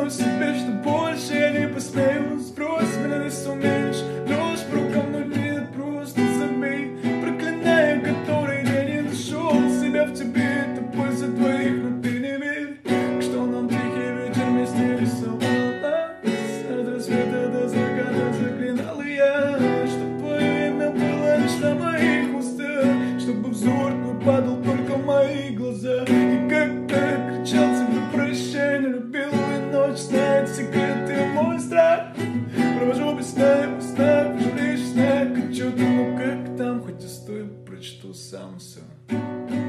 клянусь себе, что больше я не посмею. Сбрось меня, не сумеешь, нож по рукам, но нет, просто забей. Проклиная, который я не нашел себя в тебе. Это польза твоих, но ты не верь, что нам тихий вечер вместе рисовалась. От рассвета до заката заклинал я, чтоб твое имя было лишь на моих устах, чтобы взор твой падал только в мои глаза. И как-то кричал тебе прощай, не любил и ночь знает секреты мой страх. Провожу без сна, вижу лишь снег отчеты, ну как там, хоть историю прочту сам все.